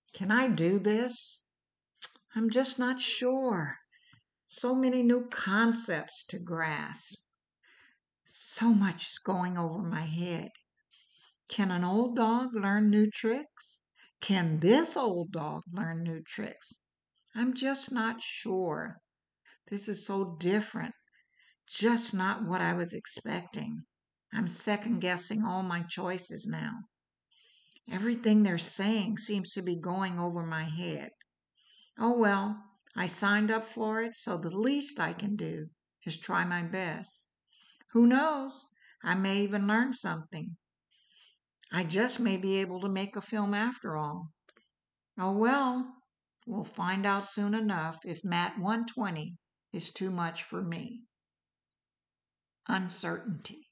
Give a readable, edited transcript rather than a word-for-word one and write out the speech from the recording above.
Can I do this? I'm just not sure. So many new concepts to grasp. So much going over my head. Can an old dog learn new tricks? Can this old dog learn new tricks? I'm just not sure. This is so different. Just not what I was expecting. I'm second guessing all my choices now. Everything they're saying seems to be going over my head. Oh well, I signed up for it, so the least I can do is try my best. Who knows? I may even learn something. I just may be able to make a film after all. Oh well, we'll find out soon enough if Matt 120 is too much for me. Uncertainty.